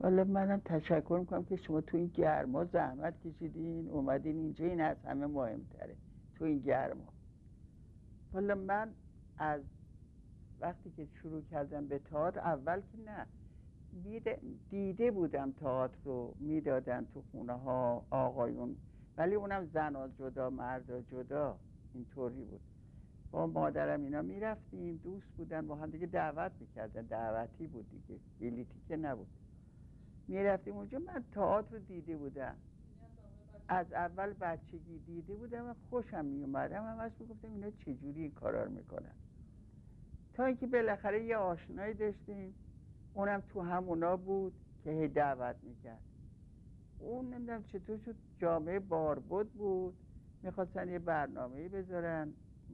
حالا منم تشکر میکنم که شما تو این گرما زحمت کشیدین اومدین اینجا، این از همه مهمتره تو این گرما. حالا من از وقتی که شروع کردم به تئاتر، اول که نه دیده بودم تئاتر رو میدادن تو خونه ها آقایون، ولی اونم زنا جدا مردا جدا اینطوری بود. با مادرم اینا میرفتیم، دوست بودن با هم دیگه، دعوت میکردن، دعوتی بود دیگه، بلیتی که نبود. میرفتیم اونجا. من تئاتر رو دیده بودم از اول، بچگی دیده بودم و خوشم میومدم، همش میگفتم اینا چجوری این کارا رو میکنن. تا اینکه بالاخره یه آشنایی داشتیم، اونم تو همونا بود که هی دعوت میکرد. اون نمیدونم چطور شد، جامعه باربد بود، میخواستن یه برنامه‌ای بذارن،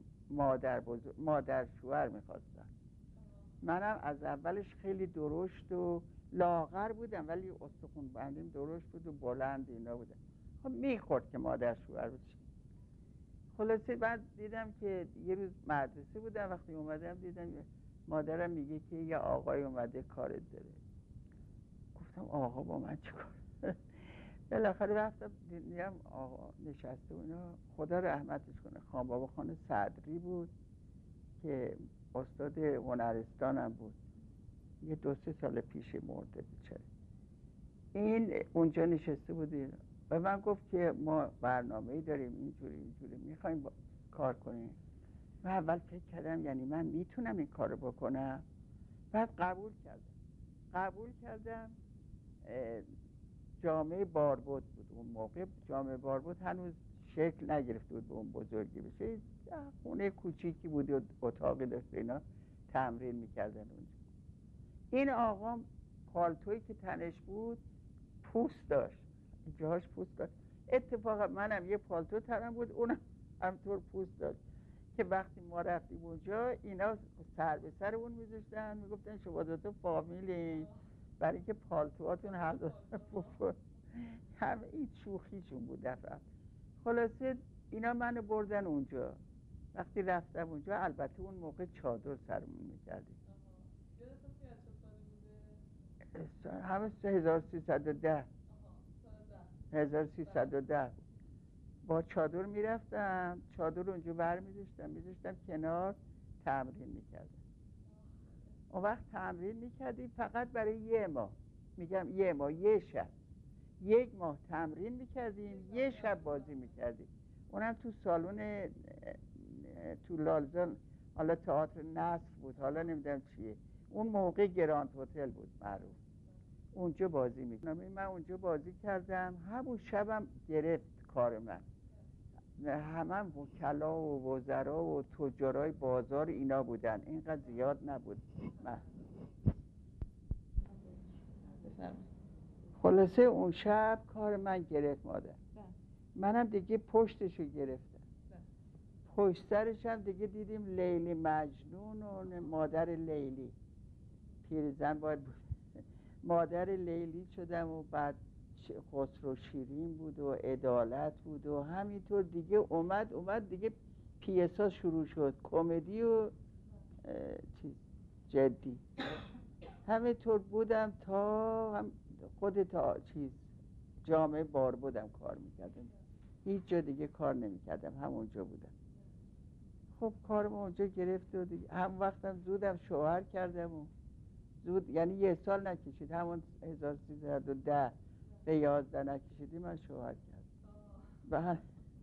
مادر شوهر میخواستن. منم از اولش خیلی درشت و لاغر بودم، ولی استخون بندیم درشت بود و بلند اینا بودم. خب میخورد که مادر شوهر بشه. خلاصه بعد دیدم که یه روز مدرسه بودم، وقتی اومدم دیدم مادرم میگه که یه آقای اومده کارت داره. گفتم آقا با من چیکار؟ بالاخره رفتم دیدم آقا نشسته و اینا. خدا رحمتش کنه، خان بابا خان صدری بود که استاد هنرستانم بود، یه 2-3 سال پیش مرده بیچاره. این اونجا نشسته بودیم و من گفت که ما برنامه‌ای داریم اینجوری میخوایم کار کنیم. و اول فکر کردم یعنی من میتونم این کارو بکنم. بعد قبول کردم. جامعه باربد بود اون موقع، جامعه باربد هنوز شکل نگرفته بود به اون بزرگی بشه، خونه کوچیکی بود و اتاقی داشت، اینا تمرین میکردن اونجا. این آقا پالتویی که تنش بود پوست داشت، جاهاش پوست داشت. اتفاقا منم یه پالتو تنم بود، اونم همطور پوست داشت که وقتی ما رفتیم اونجا اینا سر به سر اون میذاشتن، میگفتن شما دوتا فامیلین، برای اینکه پالتوهاتون هر دو همه این شوخیشون بود دفعه. خلاصه اینا منو بردن اونجا. وقتی رفتم اونجا، البته اون موقع چادر سرمون میکردیم. همه 1310 1310 با چادر میرفتم، چادر اونجا بر میذاشتم کنار، تمرین میکردم. اون وقت تمرین میکردیم فقط برای یه ماه، میگم یه ماه، یه شب، 1 ماه تمرین میکردیم، یه شب بازی میکردیم. اونم تو سالن تو لالزان، حالا تئاتر نصر بود، حالا نمیدونم چیه، اون موقع گراند هتل بود معروف، اونجا بازی میکردم. من اونجا بازی کردم، همون شبم گرفت کار من. همه وکلا و وزرا و تجارای بازار اینا بودن، اینقدر زیاد نبود. خلاصه اون شب کار من گرفت مادر. منم دیگه پشتشو گرفتم. پشت سرش هم دیگه دیدیم لیلی مجنون و مادر لیلی، پیرزن باید بود. مادر لیلی شدم و بعد خسرو شیرین بود و عدالت بود و همینطور دیگه اومد دیگه پیسا شروع شد، کمدی و چیز جدی. همینطور بودم تا هم خود تا چیز جامعه بار بودم کار میکردم، هیچ جا دیگه کار نمیکردم، همونجا بودم. خب کارم اونجا گرفت و دیگه هم وقتم زودم شوهر کردم و زود، یعنی 1 سال نکشید، همون 1310 به 11 نکشیدی من شوهر کردم.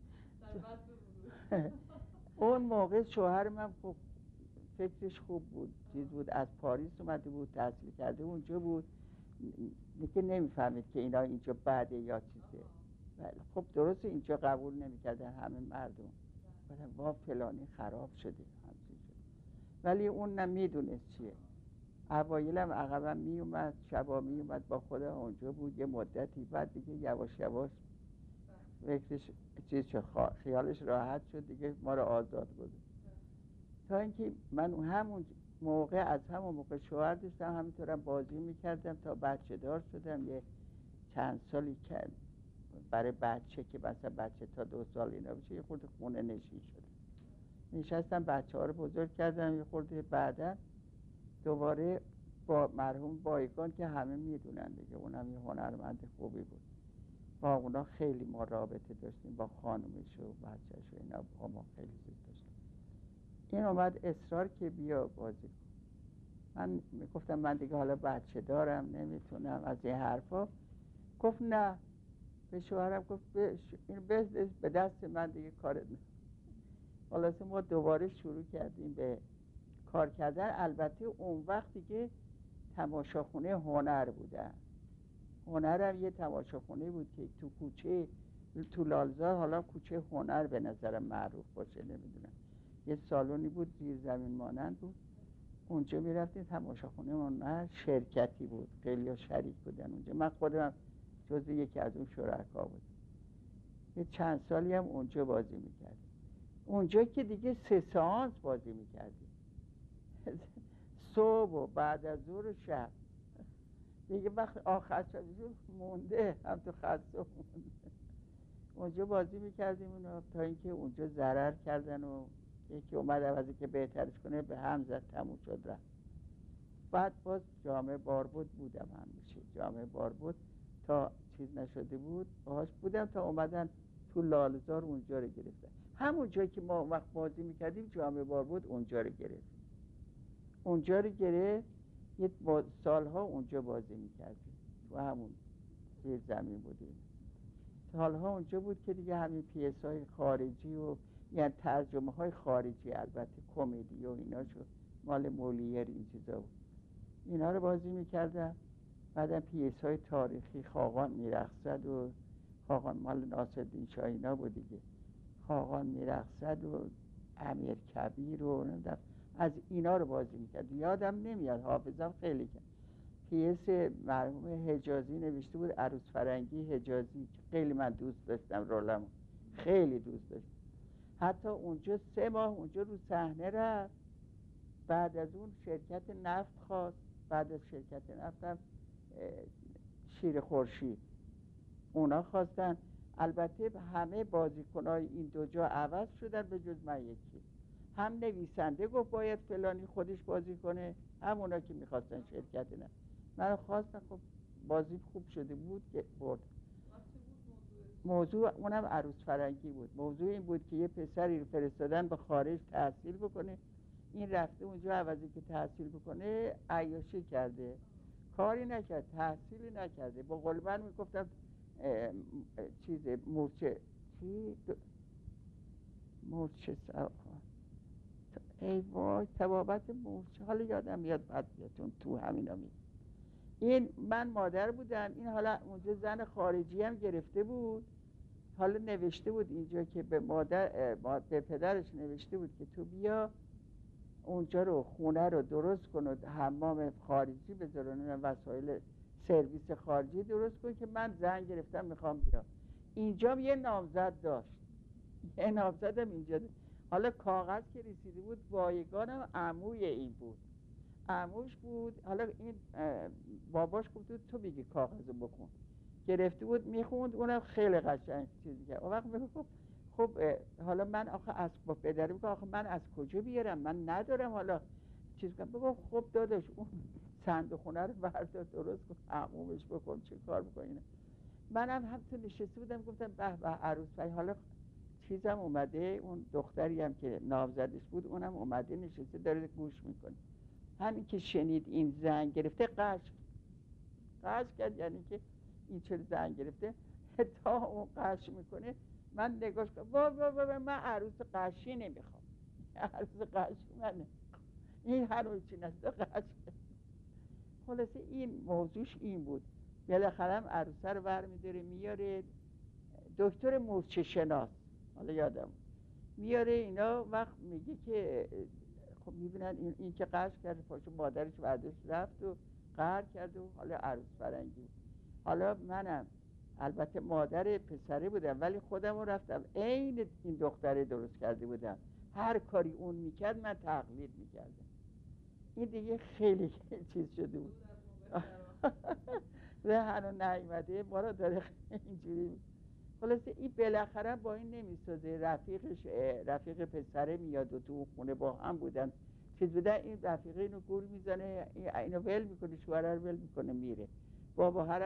اون موقع شوهر من خب فکرش خوب بود، چیز بود، از پاریس اومده بود، تحصیل کرده اونجا بود، دیگه نمیفهمید که اینا اینجا بعده یا چیزه. خب درست اینجا قبول نمیکردن همه مردم، بعدم وا فلانی خراب شده همچین شد. ولی اون نمیدونست چیه. اوایلم عقبم میومد، شبا میومد با خودم اونجا بود یه مدتی، بعد دیگه یواش یواش فکرش چیز شد، خیالش راحت شد دیگه، ما رو آزاد گذاشت. تا اینکه من همون موقع شوهر داشتم، همینطورم بازی میکردم تا بچه دار شدم، یه چند سالی که برای بچه که مثلا بچه تا 2 سال اینا بشه یه خورده خونه نشین شدم، نشستم بچه ها رو بزرگ کردم یه خورده. بعدا دوباره با مرحوم بایگان که همه میدونن دیگه، اونم یه هنرمند خوبی بود. با اونا خیلی ما رابطه داشتیم، با خانومش و بچه‌ش و اینا با ما خیلی دوست داشتیم. این اومد اصرار که بیا بازی کن. من میگفتم من دیگه حالا بچه دارم نمیتونم از این حرفا. گفت نه. به شوهرم گفت این به دست من دیگه کارت نه. خلاصه ما دوباره شروع کردیم به کار کردن. البته اون وقت دیگه تماشاخونه هنر بودن. هنر هم یه تماشاخونه بود که تو کوچه تو لالزار، حالا کوچه هنر به نظرم معروف باشه نمیدونم، یه سالونی بود زیر زمین مانند بود، اونجا میرفتیم تماشاخونه هنر. شرکتی بود، خیلی ها شریک بودن اونجا. من خودم جزو یکی از اون شرکا بود. یه چند سالی هم اونجا بازی میکردیم. اونجا که دیگه 3 ساانس بازی میکردیم، صبح و بعد از ظهر و شب. دیگه وقت آخر شب مونده، هم تو خسته مونده. اونجا بازی میکردیم اونا، تا اینکه اونجا ضرر کردن و یکی اومد عوضی که بهترش کنه به هم زد، تموم شد رفت. بعد باز جامعه باربود بودم، همیشه جامعه باربود تا چیز نشده بود باهاش بودم، تا اومدن تو لالزار اونجا رو گرفتن. همون جایی که ما وقت بازی میکردیم جامعه باربود اونجا رو گرفت. اونجا رو گرفت، یه سالها اونجا بازی میکردیم، تو همون زیر زمین بودیم. سالها اونجا بود که دیگه همین پیس‌های خارجی و یعنی ترجمه های خارجی، البته کمدی و اینا شد، مال مولیر این چیزا بود، اینا رو بازی میکردم. بعدم پیس‌های تاریخی، خاقان میرقصد و خاقان مال ناصرالدین شاه اینا بود دیگه، خاقان میرقصد و امیر کبیر و نمیدونم، از اینا رو بازی میکرد. یادم نمیاد، حافظم خیلی کرد. پیس مرحوم حجازی نوشته بود، عروس فرنگی حجازی، که خیلی من دوست داشتم رولمو، خیلی دوست داشتم. حتی اونجا 3 ماه اونجا رو صحنه رفت. بعد از اون شرکت نفت خواست، بعد از شرکت نفتم شیر خورشید اونا خواستن. البته همه بازیکنای این دو جا عوض شدن به جز من یکی. هم نویسنده گفت باید فلانی خودش بازی کنه، هم اونا که میخواستن شرکت نفت. من خواستم، خب بازی خوب شده بود که برد. موضوع اونم عروس فرنگی بود. موضوع این بود که یه پسری رو فرستادن به خارج تحصیل بکنه، این رفته اونجا عوضی که تحصیل بکنه عیاشی کرده، کاری نکرد، تحصیلی نکرده. با قول من میگفتم چیز مورچه مورچه ای وای طبابت مورچه، حالا یادم میاد بعد بیاتون تو همینا می. این من مادر بودم، این حالا اونجا زن خارجی هم گرفته بود، حالا نوشته بود اینجا که به به پدرش نوشته بود که تو بیا اونجا رو، خونه رو درست کن و حمام خارجی بذارن، وسایل سرویس خارجی درست کن که من زن گرفتم میخوام بیام. اینجا یه نامزد داشت، یه نامزدم اینجا داشت. حالا کاغذ که رسیده بود، بایگانم عموی این بود، عموش بود. حالا این باباش گفت تو بگی کاغذو بخون، گرفته بود میخوند، اونم خیلی قشنگ چیزی کرد. اون وقت میگفت خب حالا من آخه از با پدرم میگه آخه من از کجا بیارم، من ندارم حالا چیز کنم. بگو خب داداش اون صندوق خونه رو بردار درست کن، عمومش بکن، چه کار بکنی. منم هم تو نشسته بودم گفتم به به عروس فای. حالا چیزم اومده، اون دختری هم که نامزدش بود اونم اومده نشسته داره گوش میکنه. همین که شنید این زنگ گرفته قش کرد، یعنی که این چه زنگ گرفته. تا اون قش میکنه من نگاش کنم، من عروس قشی نمیخوام، عروس قشی من نمیخوام، این هنوز چی نسته قش. خلاصه این موضوعش این بود. بالاخره هم عروسه رو برمیداره میاره دکتر مورچه شناس، حالا یادم میاره اینا. وقت میگه که خب میبینن این که قش کرده، پاشو مادرش برداشت رفت و قهر کرد و حالا عروس فرنگی. حالا منم البته مادر پسره بودم ولی خودم رفتم عین این دختره درست کرده بودم، هر کاری اون میکرد من تقلید میکردم. این دیگه خیلی چیز شده بود و هنو نیومده ما را داره اینجوری. خلاصه این بالاخره با این نمیسازه، رفیق پسره میاد و تو خونه با هم بودن چیز بده این رفیقه اینو گول میزنه، اینو ول میکنه، شوهر رو ول میکنه میره. بابا هر